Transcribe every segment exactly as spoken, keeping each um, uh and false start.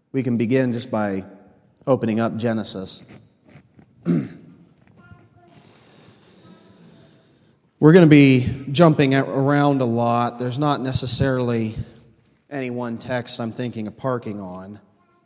We can begin just by opening up Genesis. We're going to be jumping around a lot. There's not necessarily any one text I'm thinking of parking on.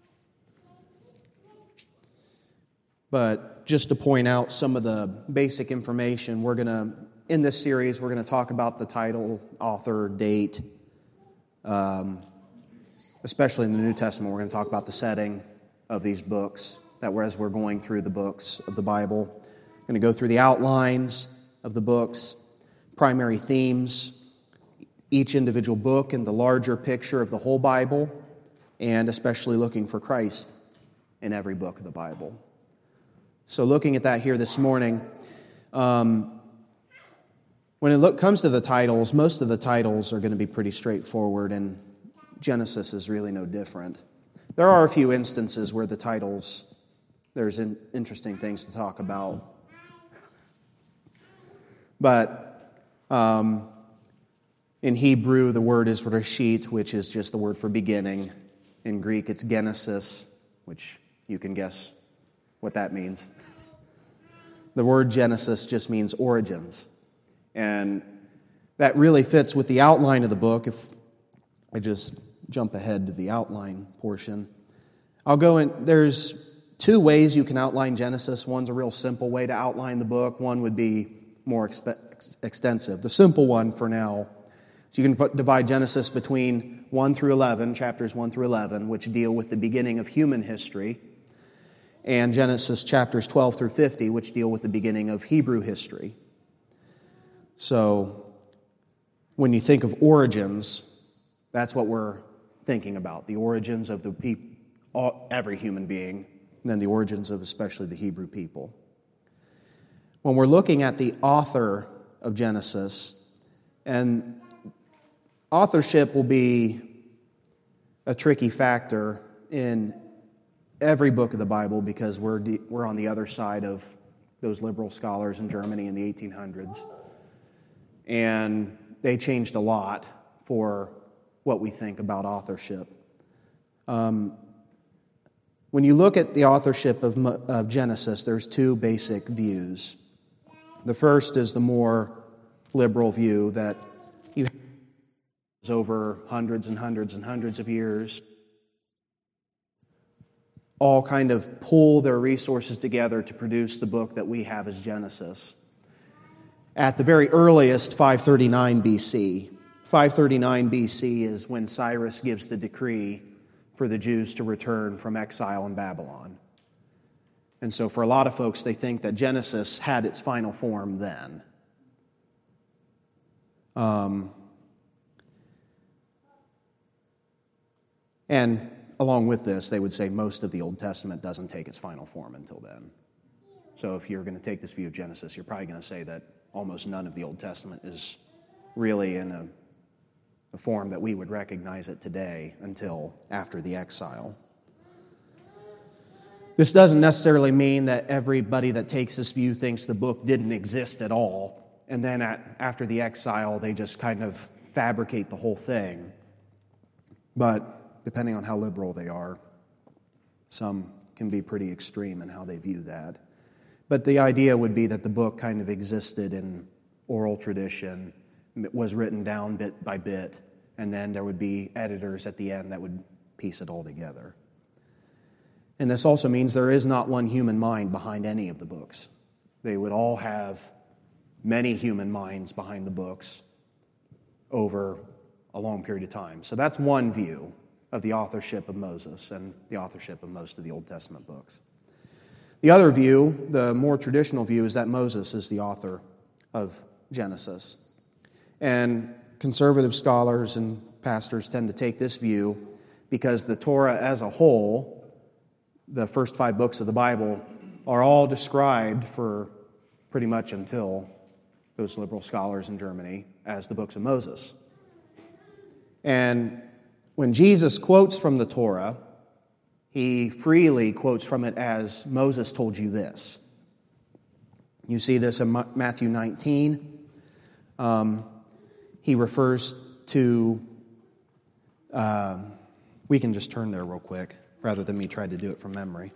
But just to point out some of the basic information, we're going to, in this series, we're going to talk about the title, author, date, um, especially in the New Testament. We're going to talk about the setting of these books, that we're, as we're going through the books of the Bible. We're going to go through the outlines of the books, primary themes, each individual book and the larger picture of the whole Bible, and especially looking for Christ in every book of the Bible. So looking at that here this morning, um, when it look, comes to the titles, most of the titles are going to be pretty straightforward, and Genesis is really no different. There are a few instances where the titles, there's in, interesting things to talk about. But um, in Hebrew, the word is Reshit, which is just the word for beginning. In Greek, it's Genesis, which you can guess what that means. The word Genesis just means origins. And that really fits with the outline of the book. If I just jump ahead to the outline portion, I'll go in. There's two ways you can outline Genesis. One's a real simple way to outline the book. One would be more expe- extensive. The simple one for now, so you can divide Genesis between one through eleven, chapters one through eleven, which deal with the beginning of human history, and Genesis chapters twelve through fifty, which deal with the beginning of Hebrew history. So when you think of origins, that's what we're thinking about, the origins of the peop- all, every human being, and then the origins of especially the Hebrew people. When we're looking at the author of Genesis, and authorship will be a tricky factor in every book of the Bible because we're de- we're on the other side of those liberal scholars in Germany in the eighteen hundreds. And they changed a lot for what we think about authorship. Um, when you look at the authorship of, of Genesis, there's two basic views. The first is the more liberal view that you have over hundreds and hundreds and hundreds of years, all kind of pull their resources together to produce the book that we have as Genesis. At the very earliest, five thirty-nine B C. five thirty-nine B C is when Cyrus gives the decree for the Jews to return from exile in Babylon. And so for a lot of folks, they think that Genesis had its final form then. Um, and along with this, they would say most of the Old Testament doesn't take its final form until then. So if you're going to take this view of Genesis, you're probably going to say that almost none of the Old Testament is really in a, a form that we would recognize it today until after the exile. This doesn't necessarily mean that everybody that takes this view thinks the book didn't exist at all, and then at, after the exile, they just kind of fabricate the whole thing. But depending on how liberal they are, some can be pretty extreme in how they view that. But the idea would be that the book kind of existed in oral tradition, was written down bit by bit, and then there would be editors at the end that would piece it all together. And this also means there is not one human mind behind any of the books. They would all have many human minds behind the books over a long period of time. So that's one view of the authorship of Moses and the authorship of most of the Old Testament books. The other view, the more traditional view, is that Moses is the author of Genesis. And conservative scholars and pastors tend to take this view because the Torah as a whole, the first five books of the Bible, are all described for pretty much until those liberal scholars in Germany as the books of Moses. And when Jesus quotes from the Torah, he freely quotes from it as, Moses told you this. You see this in Matthew nineteen. Um, he refers to, um, we can just turn there real quick. rather than me trying to do it from memory.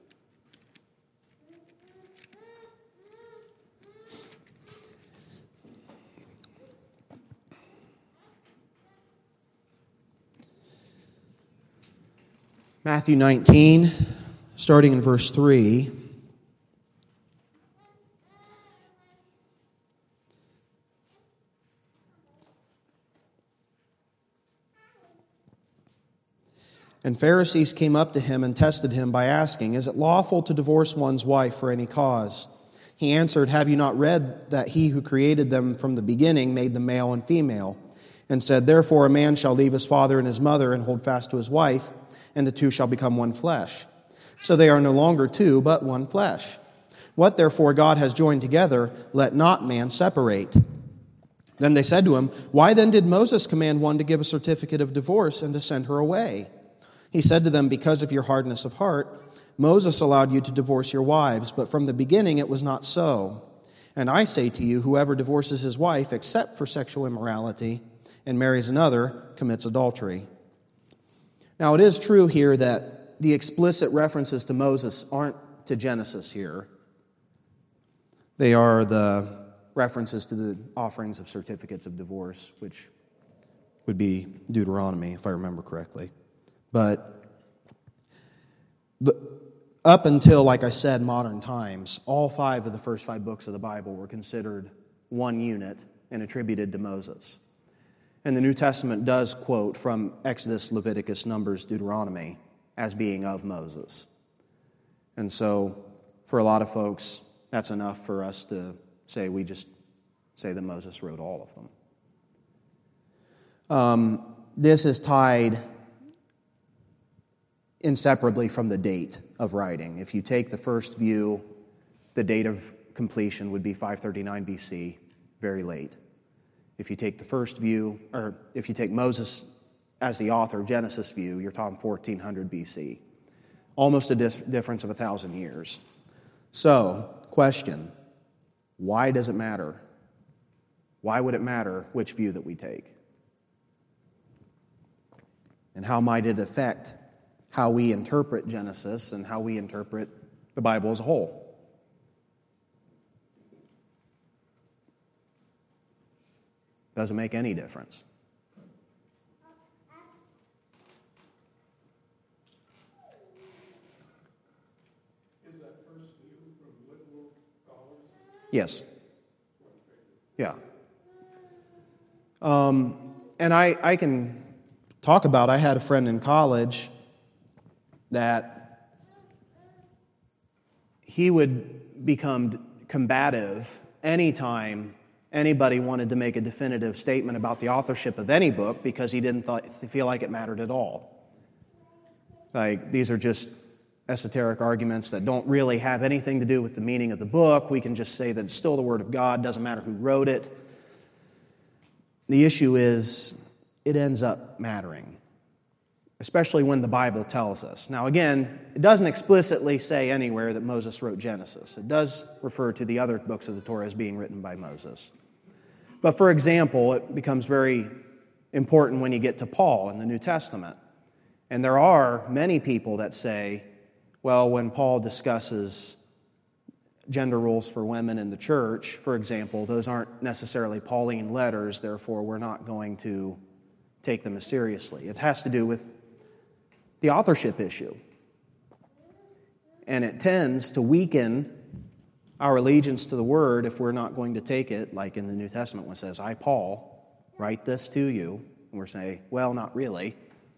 Matthew nineteen, starting in verse three. And Pharisees came up to him and tested him by asking, "Is it lawful to divorce one's wife for any cause?" He answered, "Have you not read that he who created them from the beginning made them male and female? And said, Therefore a man shall leave his father and his mother and hold fast to his wife, and the two shall become one flesh. So they are no longer two, but one flesh. What therefore God has joined together, let not man separate." Then they said to him, "Why then did Moses command one to give a certificate of divorce and to send her away?" He said to them, "Because of your hardness of heart, Moses allowed you to divorce your wives, but from the beginning it was not so. And I say to you, whoever divorces his wife except for sexual immorality and marries another commits adultery." Now, it is true here that the explicit references to Moses aren't to Genesis here. They are the references to the offerings of certificates of divorce, which would be Deuteronomy, if I remember correctly. But the, up until, like I said, modern times, all five of the first five books of the Bible were considered one unit and attributed to Moses. And the New Testament does quote from Exodus, Leviticus, Numbers, Deuteronomy as being of Moses. And so, for a lot of folks, that's enough for us to say we just say that Moses wrote all of them. Um, this is tied inseparably from the date of writing. If you take the first view, the date of completion would be five thirty-nine B C, very late. If you take the first view, or if you take Moses as the author of Genesis view, you're talking fourteen hundred B C. Almost a dis- difference of a thousand years. So, question, why does it matter? Why would it matter which view that we take? And how might it affect how we interpret Genesis and how we interpret the Bible as a whole? Doesn't make any difference. Is that first view from literal scholars? Yes. Yeah. Um, and I, I can talk about, I had a friend in college that he would become combative anytime anybody wanted to make a definitive statement about the authorship of any book because he didn't th- feel like it mattered at all. Like, these are just esoteric arguments that don't really have anything to do with the meaning of the book. We can just say that it's still the Word of God, doesn't matter who wrote it. The issue is, it ends up mattering, especially when the Bible tells us. Now again, it doesn't explicitly say anywhere that Moses wrote Genesis. It does refer to the other books of the Torah as being written by Moses. But for example, it becomes very important when you get to Paul in the New Testament. And there are many people that say, well, when Paul discusses gender rules for women in the church, for example, those aren't necessarily Pauline letters, therefore we're not going to take them as seriously. It has to do with the authorship issue. And it tends to weaken our allegiance to the Word if we're not going to take it, like in the New Testament when it says, I, Paul, write this to you. And we're saying, well, not really.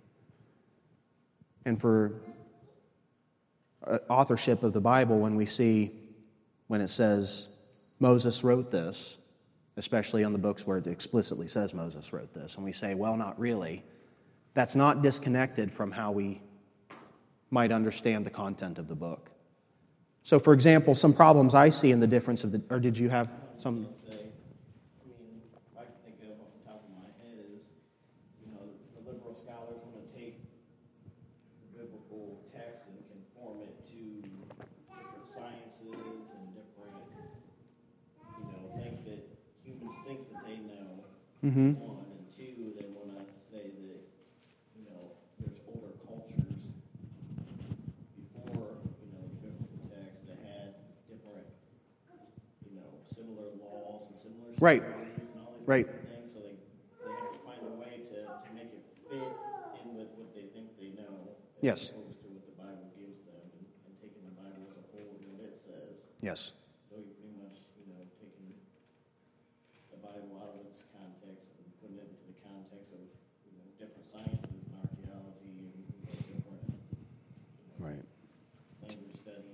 And for authorship of the Bible, when we see, when it says Moses wrote this, especially on the books where it explicitly says Moses wrote this, and we say, well, not really, that's not disconnected from how we might understand the content of the book. So, for example, some problems I see in the difference of the, or did you have some? Say, I mean, I can think of off the top of my head is, you know, the liberal scholars want to take the biblical text and conform it to different sciences and different, you know, things that humans think that they know. Mm-hmm. One, and two, they want to say that, you know, there's older cultures Right. and all these Right. different things, so they, they have to find a way to, to make it fit in with what they think they know. Yes. As opposed to what the Bible gives them, and, and taking the Bible as a whole and what it says. Yes. So you're pretty much, you know, taking the Bible out of its context and putting it into the context of, you know, different sciences and archaeology and, you know, different Right. language studies.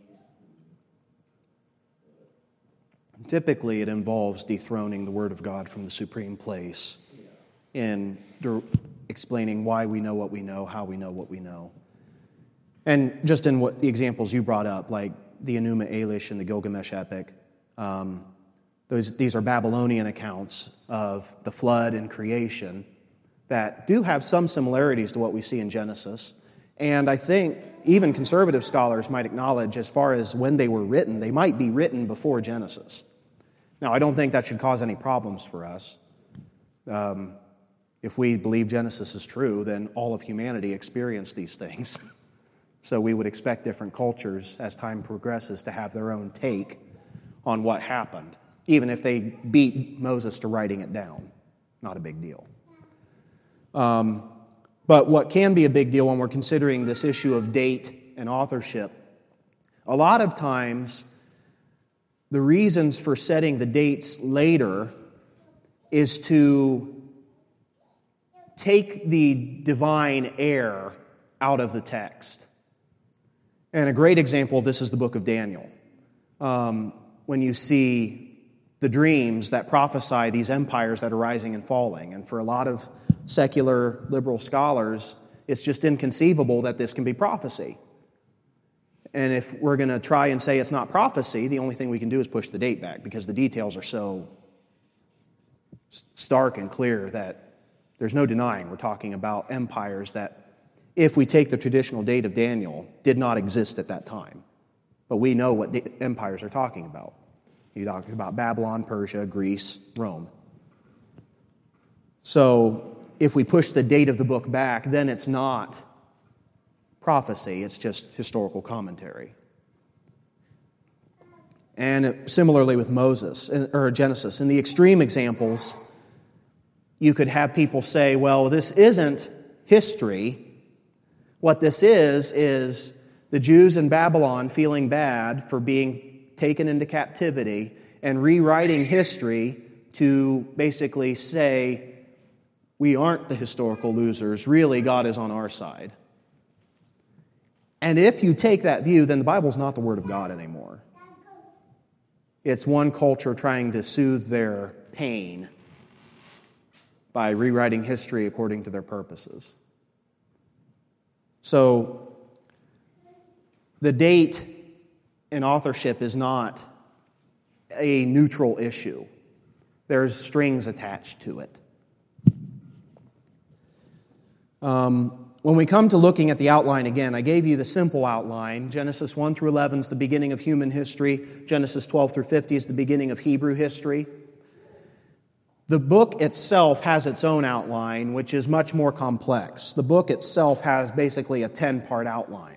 Typically, it involves dethroning the Word of God from the supreme place in der- explaining why we know what we know, how we know what we know. And just in what the examples you brought up, like the Enuma Elish and the Gilgamesh epic, um, those, these are Babylonian accounts of the flood and creation that do have some similarities to what we see in Genesis. And I think even conservative scholars might acknowledge, as far as when they were written, they might be written before Genesis. Now, I don't think that should cause any problems for us. Um, if we believe Genesis is true, then all of humanity experienced these things. So we would expect different cultures, as time progresses, to have their own take on what happened, even if they beat Moses to writing it down. Not a big deal. Um, but what can be a big deal when we're considering this issue of date and authorship, a lot of times the reasons for setting the dates later is to take the divine air out of the text. And a great example of this is the book of Daniel. Um, when you see the dreams that prophesy these empires that are rising and falling. And for a lot of secular liberal scholars, it's just inconceivable that this can be prophecy. And if we're going to try and say it's not prophecy, the only thing we can do is push the date back, because the details are so stark and clear that there's no denying we're talking about empires that, if we take the traditional date of Daniel, did not exist at that time. But we know what the empires are talking about. You're talking about Babylon, Persia, Greece, Rome. So if we push the date of the book back, then it's not prophecy, it's just historical commentary. And similarly with Moses, or Genesis. In the extreme examples, you could have people say, well, this isn't history. What this is, is the Jews in Babylon feeling bad for being taken into captivity and rewriting history to basically say, we aren't the historical losers, really God is on our side. And if you take that view, then the Bible's not the Word of God anymore. It's one culture trying to soothe their pain by rewriting history according to their purposes. So, the date and authorship is not a neutral issue. There's strings attached to it. Um, when we come to looking at the outline again, I gave you the simple outline. Genesis one through eleven is the beginning of human history. Genesis twelve through fifty is the beginning of Hebrew history. The book itself has its own outline, which is much more complex. The book itself has basically a ten-part outline.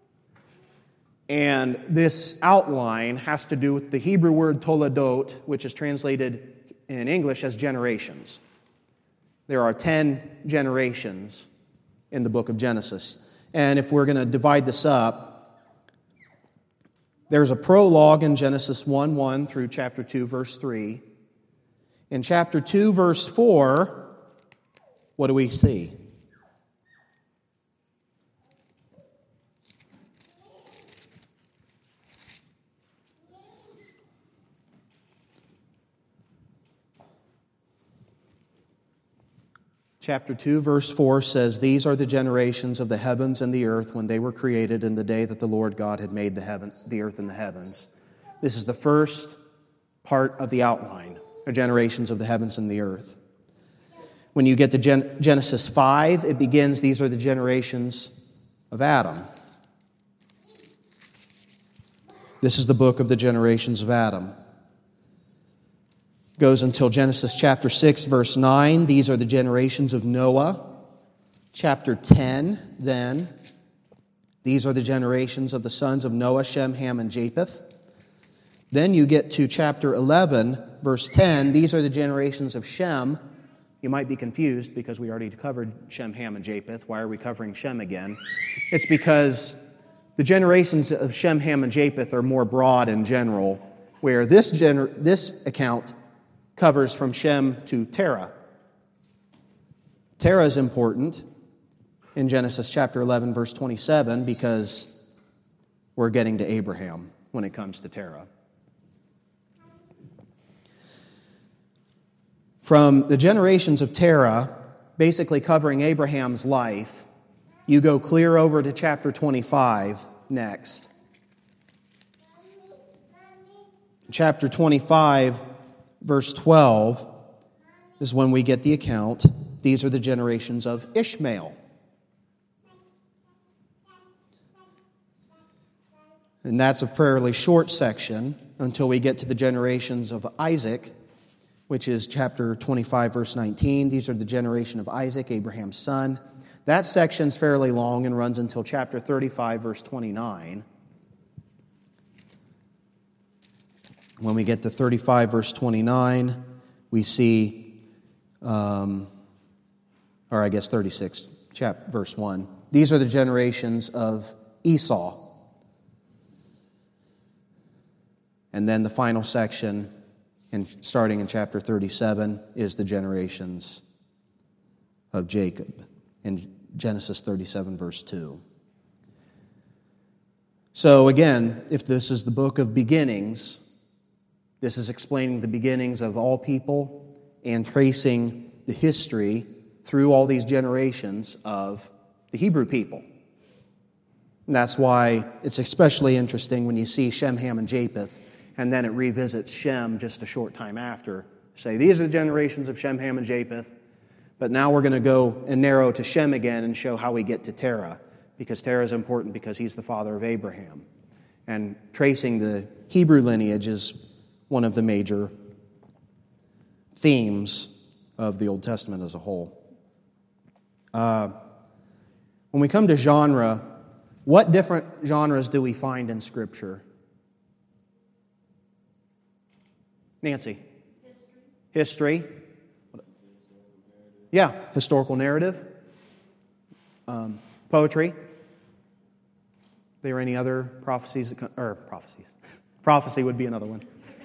And this outline has to do with the Hebrew word toledot, which is translated in English as generations. There are ten generations in the book of Genesis. And if we're going to divide this up, there's a prologue in Genesis one one through chapter two, verse three. In chapter two, verse four, what do we see? Chapter two, verse four says, "These are the generations of the heavens and the earth when they were created in the day that the Lord God had made the heaven, the earth and the heavens." This is the first part of the outline, the generations of the heavens and the earth. When you get to Gen- Genesis five, it begins, "These are the generations of Adam." This is the book of the generations of Adam. Goes until Genesis chapter six, verse nine. "These are the generations of Noah." Chapter ten, then. "These are the generations of the sons of Noah, Shem, Ham, and Japheth." Then you get to chapter eleven, verse ten, these are the generations of Shem. You might be confused because we already covered Shem, Ham, and Japheth. Why are we covering Shem again? It's because the generations of Shem, Ham, and Japheth are more broad in general, where this, gener- this account covers from Shem to Terah. Terah is important in Genesis chapter eleven, verse twenty-seven, because we're getting to Abraham when it comes to Terah. From the generations of Terah, basically covering Abraham's life, you go clear over to chapter twenty-five next. Chapter twenty-five, verse twelve, is when we get the account. These are the generations of Ishmael. And that's a fairly short section until we get to the generations of Isaac, which is chapter twenty-five, verse nineteen. These are the generation of Isaac, Abraham's son. That section's fairly long and runs until chapter thirty-five, verse twenty-nine. When we get to thirty-five, verse twenty-nine, we see, um, or I guess thirty-six, chapter, verse one. These are the generations of Esau. And then the final section, in, starting in chapter thirty-seven, is the generations of Jacob in Genesis thirty-seven, verse two. So again, if this is the book of beginnings, this is explaining the beginnings of all people and tracing the history through all these generations of the Hebrew people. And that's why it's especially interesting when you see Shem, Ham, and Japheth, and then it revisits Shem just a short time after. Say, these are the generations of Shem, Ham, and Japheth, but now we're going to go and narrow to Shem again and show how we get to Terah, because Terah is important because he's the father of Abraham. And tracing the Hebrew lineage is one of the major themes of the Old Testament as a whole. Uh, when we come to genre, what different genres do we find in Scripture? Nancy? History. History. Yeah, historical narrative. Um, poetry. Are there any other prophecies? That come, or prophecies. Prophecy would be another one.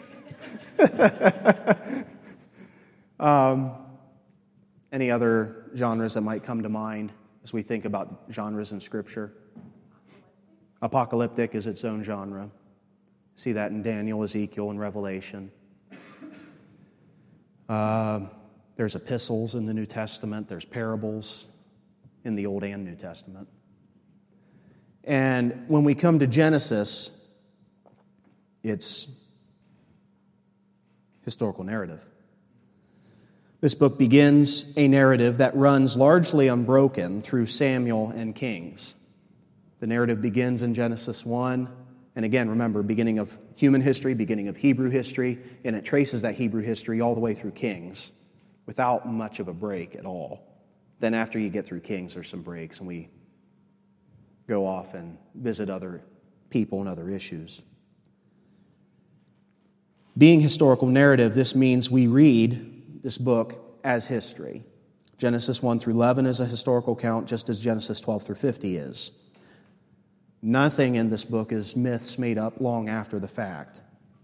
um, any other genres that might come to mind as we think about genres in Scripture? Apocalyptic is its own genre. See that in Daniel, Ezekiel, and Revelation. Uh, there's epistles in the New Testament. There's parables in the Old and New Testament. And when we come to Genesis, it's historical narrative. This book begins a narrative that runs largely unbroken through Samuel and Kings. The narrative begins in Genesis one, and again, remember, beginning of human history, beginning of Hebrew history, and it traces that Hebrew history all the way through Kings without much of a break at all. Then after you get through Kings, there's some breaks, and we go off and visit other people and other issues. Being historical narrative, this means we read this book as history. Genesis one through eleven is a historical account, just as Genesis twelve through fifty is. Nothing in this book is myths made up long after the fact.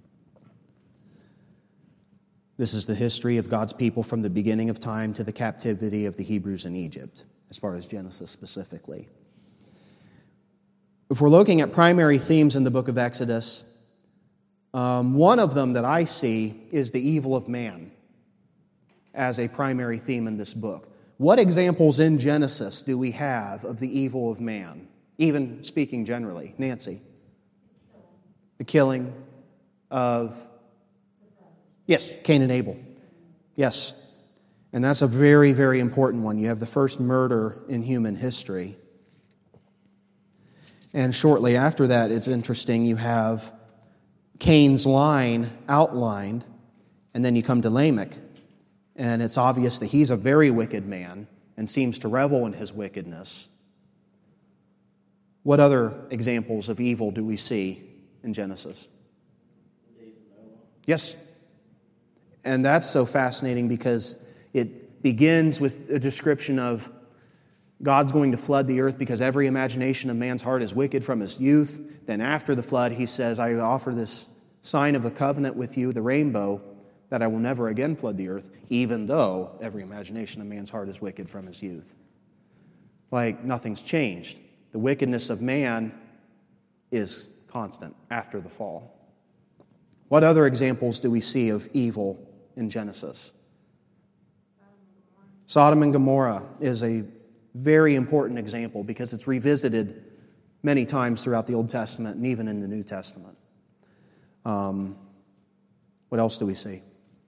This is the history of God's people from the beginning of time to the captivity of the Hebrews in Egypt, as far as Genesis specifically. If we're looking at primary themes in the book of Exodus, um, one of them that I see is the evil of man as a primary theme in this book. What examples in Genesis do we have of the evil of man? Even speaking generally. Nancy? The killing of, yes, Cain and Abel. Yes. And that's a very, very important one. You have the first murder in human history. And shortly after that, it's interesting, you have Cain's line outlined, and then you come to Lamech. And it's obvious that he's a very wicked man and seems to revel in his wickedness. What other examples of evil do we see in Genesis? Yes. And that's so fascinating because it begins with a description of God's going to flood the earth because every imagination of man's heart is wicked from his youth. Then after the flood, he says, I offer this sign of a covenant with you, the rainbow, that I will never again flood the earth, even though every imagination of man's heart is wicked from his youth. Like nothing's changed. The wickedness of man is constant after the fall. What other examples do we see of evil in Genesis? Sodom and Gomorrah is a very important example because it's revisited many times throughout the Old Testament and even in the New Testament. Um, what else do we see?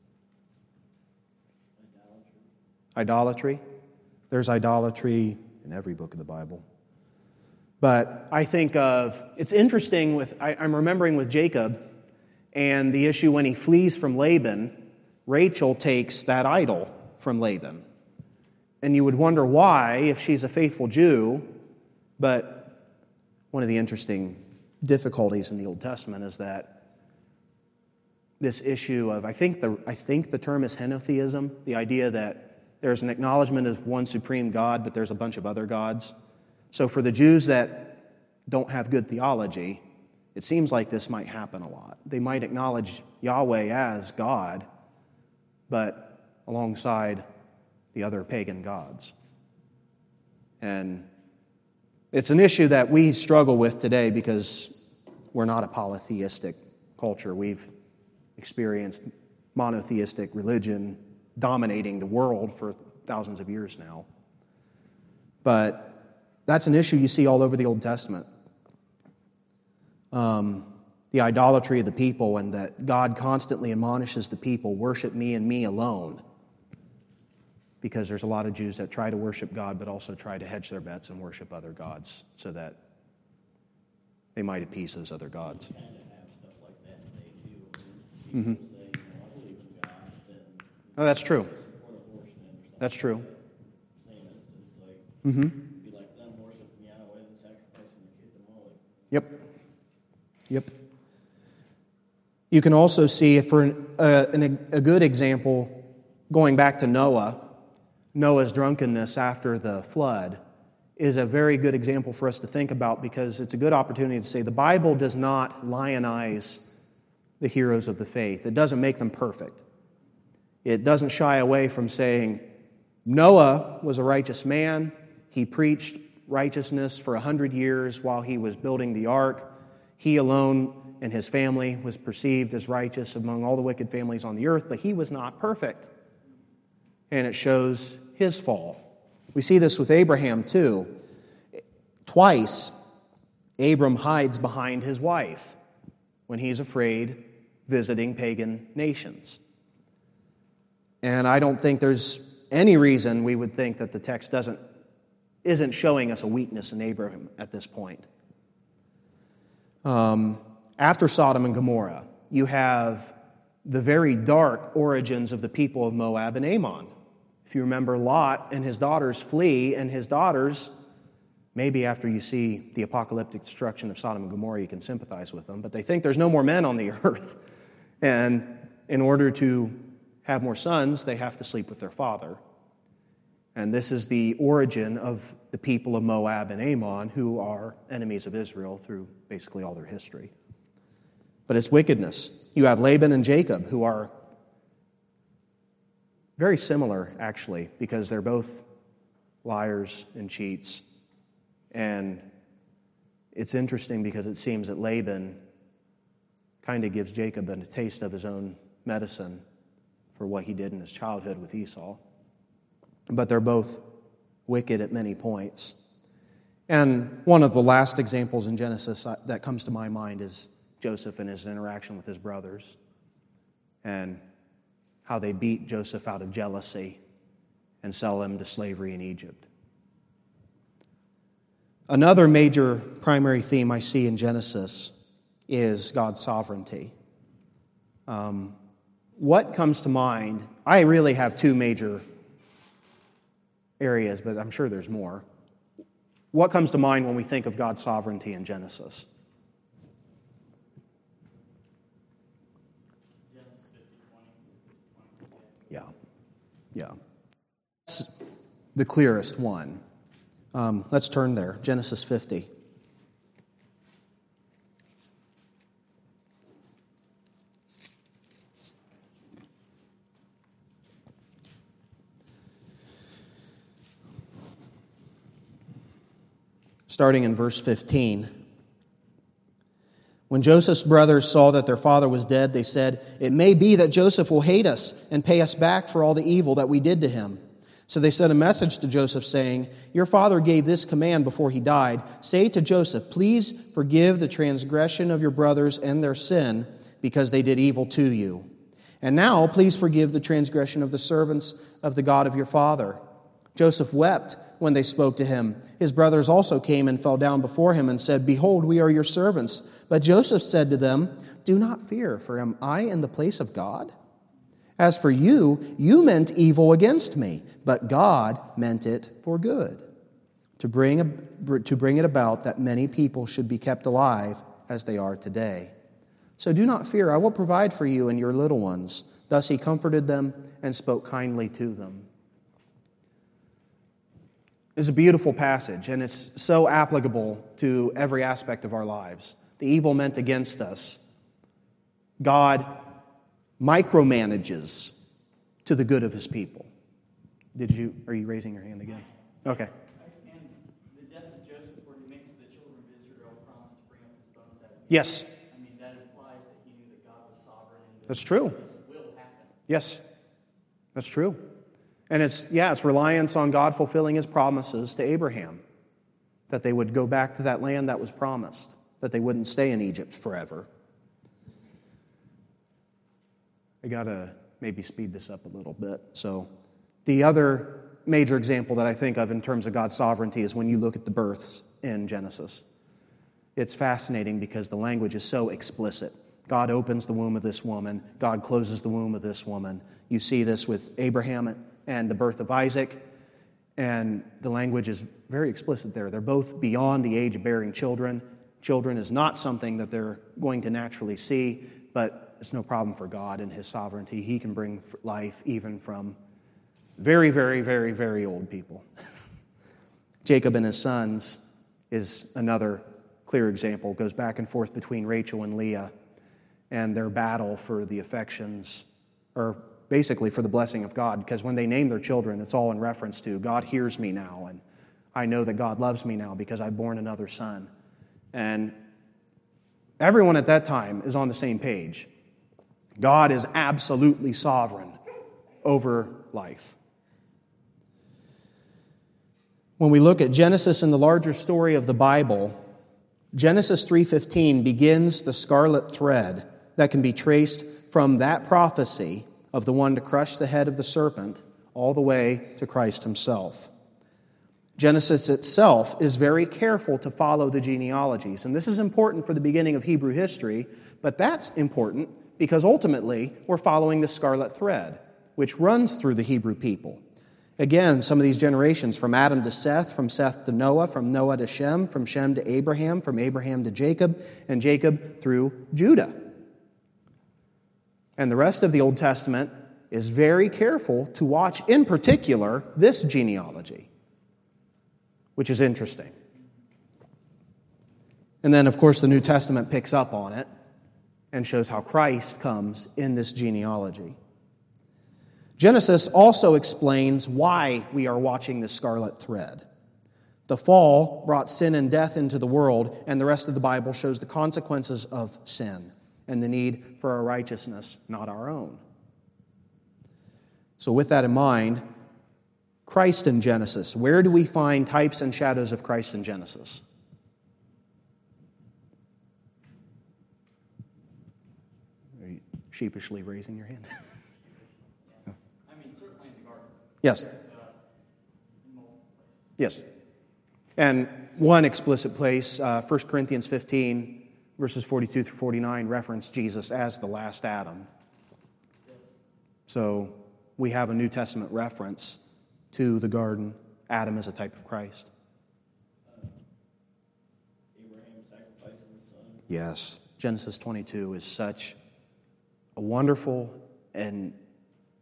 Idolatry. Idolatry. There's idolatry in every book of the Bible. But I think of, it's interesting with, I, I'm remembering with Jacob and the issue when he flees from Laban, Rachel takes that idol from Laban. And you would wonder why, if she's a faithful Jew, but one of the interesting difficulties in the Old Testament is that this issue of, I think the I think the term is henotheism, the idea that there's an acknowledgement of one supreme God, but there's a bunch of other gods. So for the Jews that don't have good theology, it seems like this might happen a lot. They might acknowledge Yahweh as God, but alongside the other pagan gods. And it's an issue that we struggle with today because we're not a polytheistic culture. We've experienced monotheistic religion dominating the world for thousands of years now. But that's an issue you see all over the Old Testament. Um, the idolatry of the people, and that God constantly admonishes the people, worship me and me alone. Because there's a lot of Jews that try to worship God, but also try to hedge their bets and worship other gods so that they might appease those other gods. Kind of have stuff like that today too. Mm-hmm. People say, you know, I believe in God, then Oh, that's true. support abortion and stuff. That's true. Same instance, like Mm-hmm. be like them worshiping Yahweh and sacrificing the kid to Moloch. Yep. Yep. You can also see, for an, uh, an, a good example, going back to Noah, Noah's drunkenness after the flood is a very good example for us to think about because it's a good opportunity to say the Bible does not lionize the heroes of the faith. It doesn't make them perfect. It doesn't shy away from saying Noah was a righteous man. He preached righteousness for a hundred years while he was building the ark. He alone and his family was perceived as righteous among all the wicked families on the earth, but he was not perfect. And it shows his fall. We see this with Abraham too. Twice, Abram hides behind his wife when he's afraid visiting pagan nations. And I don't think there's any reason we would think that the text doesn't isn't showing us a weakness in Abraham at this point. Um, after Sodom and Gomorrah, you have the very dark origins of the people of Moab and Ammon. If you remember, Lot and his daughters flee, and his daughters, maybe after you see the apocalyptic destruction of Sodom and Gomorrah, you can sympathize with them, but they think there's no more men on the earth. And in order to have more sons, they have to sleep with their father. And this is the origin of the people of Moab and Ammon, who are enemies of Israel through basically all their history. But it's wickedness. You have Laban and Jacob, who are very similar, actually, because they're both liars and cheats. And it's interesting because it seems that Laban kind of gives Jacob a taste of his own medicine for what he did in his childhood with Esau. But they're both wicked at many points. And one of the last examples in Genesis that comes to my mind is Joseph and his interaction with his brothers, and how they beat Joseph out of jealousy and sell him to slavery in Egypt. Another major primary theme I see in Genesis is God's sovereignty. Um, what comes to mind? I really have two major areas, but I'm sure there's more. What comes to mind when we think of God's sovereignty in Genesis? Yeah. That's the clearest one. Um, let's turn there. Genesis fifty. Starting in verse fifteen. When Joseph's brothers saw that their father was dead, they said, "It may be that Joseph will hate us and pay us back for all the evil that we did to him." So they sent a message to Joseph saying, "Your father gave this command before he died. Say to Joseph, 'Please forgive the transgression of your brothers and their sin, because they did evil to you. And now please forgive the transgression of the servants of the God of your father.' Joseph wept when they spoke to him. His brothers also came and fell down before him and said, 'Behold, we are your servants.' But Joseph said to them, 'Do not fear, for am I in the place of God? As for you, you meant evil against me, but God meant it for good, to bring, a, to bring it about that many people should be kept alive as they are today. So do not fear, I will provide for you and your little ones.' Thus he comforted them and spoke kindly to them." It's a beautiful passage, and it's so applicable to every aspect of our lives. The evil meant against us, God micromanages to the good of his people. Did you, are you raising your hand again? Okay. And the death of Joseph, where he makes the children of Israel promise to bring up his bones out of Egypt. Yes. I mean, that implies that he knew that God was sovereign and that That's true. this will happen. Yes, that's true. And it's, yeah, it's reliance on God fulfilling his promises to Abraham, that they would go back to that land that was promised, that they wouldn't stay in Egypt forever. I got to maybe speed this up a little bit. So the other major example that I think of in terms of God's sovereignty is when you look at the births in Genesis. It's fascinating because the language is so explicit. God opens the womb of this woman. God closes the womb of this woman. You see this with Abraham and the birth of Isaac, and the language is very explicit there. They're both beyond the age of bearing children. Children is not something that they're going to naturally see, but it's no problem for God and his sovereignty. He can bring life even from very, very, very, very old people. Jacob and his sons is another clear example. It goes back and forth between Rachel and Leah and their battle for the affections, or basically for the blessing of God, because when they name their children, it's all in reference to God hears me now, and I know that God loves me now because I've born another son. And everyone at that time is on the same page. God is absolutely sovereign over life. When we look at Genesis and the larger story of the Bible, Genesis three fifteen begins the scarlet thread that can be traced from that prophecy of the one to crush the head of the serpent all the way to Christ himself. Genesis itself is very careful to follow the genealogies, and this is important for the beginning of Hebrew history, but that's important because ultimately we're following the scarlet thread, which runs through the Hebrew people. Again, some of these generations, from Adam to Seth, from Seth to Noah, from Noah to Shem, from Shem to Abraham, from Abraham to Jacob, and Jacob through Judah. And the rest of the Old Testament is very careful to watch, in particular, this genealogy, which is interesting. And then, of course, the New Testament picks up on it and shows how Christ comes in this genealogy. Genesis also explains why we are watching the scarlet thread. The fall brought sin and death into the world, and the rest of the Bible shows the consequences of sin and the need for our righteousness, not our own. So with that in mind, Christ in Genesis. Where do we find types and shadows of Christ in Genesis? Are you sheepishly raising your hand? I mean, certainly in the garden. Yes. Uh, in multiple places. Yes. And one explicit place, uh, First Corinthians fifteen, verses forty-two through forty-nine, reference Jesus as the last Adam. Yes. So we have a New Testament reference to the garden. Adam is a type of Christ. Uh, Abraham sacrificing his son. Yes. Genesis twenty-two is such a wonderful and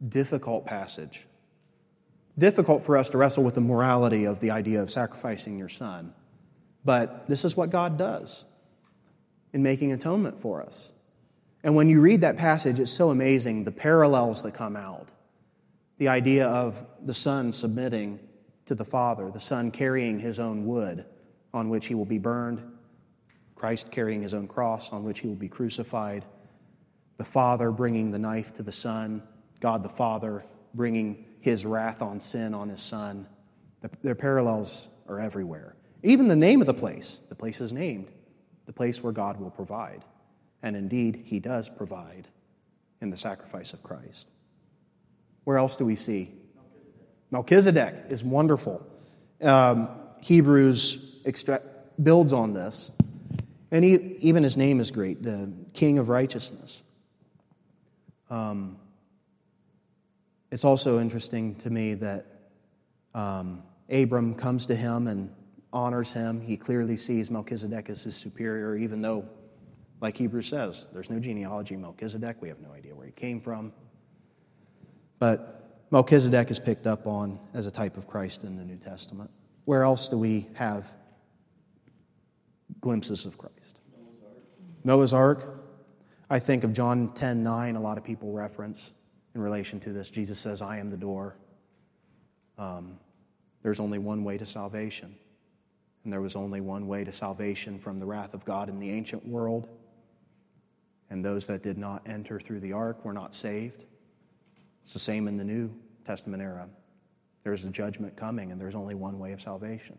difficult passage. Difficult for us to wrestle with the morality of the idea of sacrificing your son. But this is what God does in making atonement for us. And when you read that passage, it's so amazing, the parallels that come out. The idea of the Son submitting to the Father, the Son carrying his own wood on which he will be burned, Christ carrying his own cross on which he will be crucified, the Father bringing the knife to the Son, God the Father bringing his wrath on sin on his Son. Their parallels are everywhere. Even the name of the place, the place is named, the place where God will provide. And indeed, he does provide in the sacrifice of Christ. Where else do we see? Melchizedek, Melchizedek is wonderful. Um, Hebrews extra- builds on this. And he, even his name is great, the King of Righteousness. Um, it's also interesting to me that um, Abram comes to him and honors him. He clearly sees Melchizedek as his superior, even though, like Hebrews says, there's no genealogy of Melchizedek. We have no idea where he came from. But Melchizedek is picked up on as a type of Christ in the New Testament. Where else do we have glimpses of Christ? Noah's Ark. I think of John ten nine, a lot of people reference in relation to this. Jesus says, I am the door. Um, there's only one way to salvation. And there was only one way to salvation from the wrath of God in the ancient world. And those that did not enter through the ark were not saved. It's the same in the New Testament era. There's a judgment coming, and there's only one way of salvation.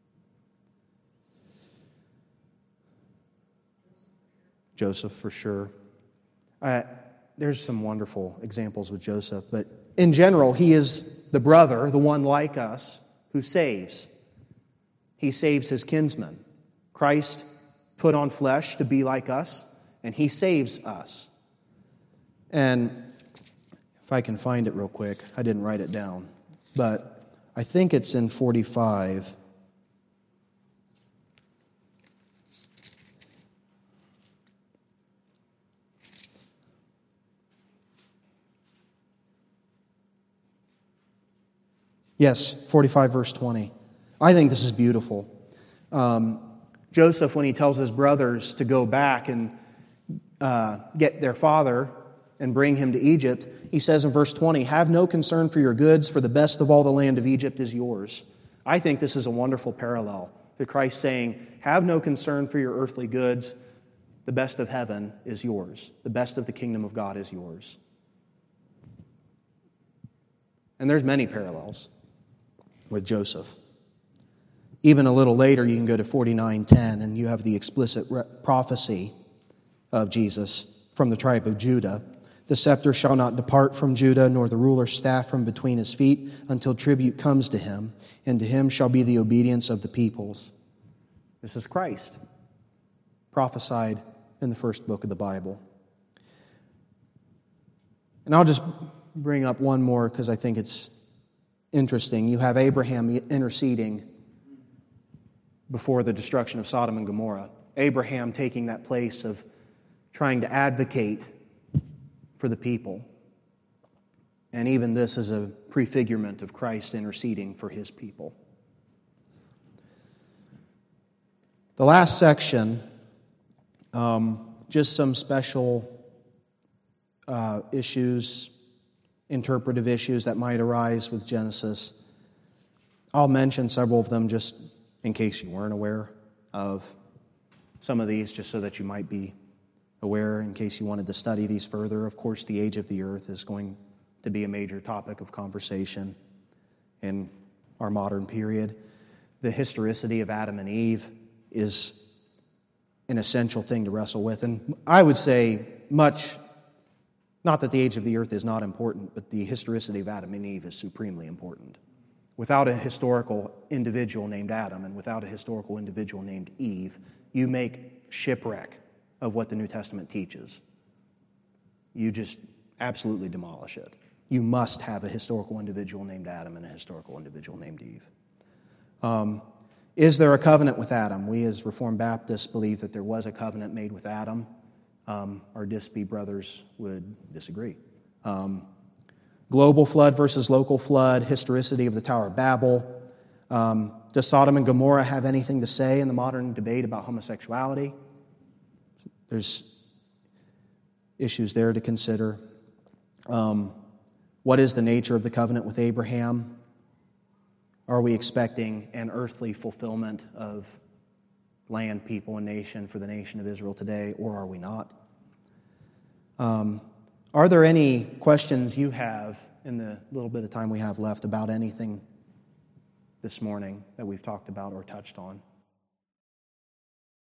Joseph, for sure. Uh, there's some wonderful examples with Joseph, but in general, he is the brother, the one like us, who saves. He saves his kinsmen. Christ put on flesh to be like us, and he saves us. And if I can find it real quick, I didn't write it down, but I think it's in forty-five. Yes, forty-five verse twenty. I think this is beautiful. Um, Joseph, when he tells his brothers to go back and uh, get their father and bring him to Egypt, he says in verse twenty, have no concern for your goods, for the best of all the land of Egypt is yours. I think this is a wonderful parallel to Christ saying, have no concern for your earthly goods, the best of heaven is yours. The best of the kingdom of God is yours. And there's many parallels with Joseph. Even a little later, you can go to forty-nine ten, and you have the explicit re- prophecy of Jesus from the tribe of Judah. The scepter shall not depart from Judah, nor the ruler's staff from between his feet, until tribute comes to him, and to him shall be the obedience of the peoples. This is Christ, prophesied in the first book of the Bible. And I'll just bring up one more because I think it's interesting. You have Abraham interceding before the destruction of Sodom and Gomorrah. Abraham taking that place of trying to advocate for the people. And even this is a prefigurement of Christ interceding for his people. The last section, um, just some special uh, issues, interpretive issues that might arise with Genesis. I'll mention several of them just in case you weren't aware of some of these, just so that you might be aware in case you wanted to study these further. Of course, the age of the earth is going to be a major topic of conversation in our modern period. The historicity of Adam and Eve is an essential thing to wrestle with. And I would say much, not that the age of the earth is not important, but the historicity of Adam and Eve is supremely important. Without a historical individual named Adam and without a historical individual named Eve, you make shipwreck of what the New Testament teaches. You just absolutely demolish it. You must have a historical individual named Adam and a historical individual named Eve. Um, is there a covenant with Adam? We as Reformed Baptists believe that there was a covenant made with Adam. Um, our Disby brothers would disagree. Um, global flood versus local flood, historicity of the Tower of Babel. Um, does Sodom and Gomorrah have anything to say in the modern debate about homosexuality? There's issues there to consider. Um, what is the nature of the covenant with Abraham? Are we expecting an earthly fulfillment of land, people, and nation for the nation of Israel today, or are we not? Um, are there any questions you have in the little bit of time we have left about anything this morning that we've talked about or touched on?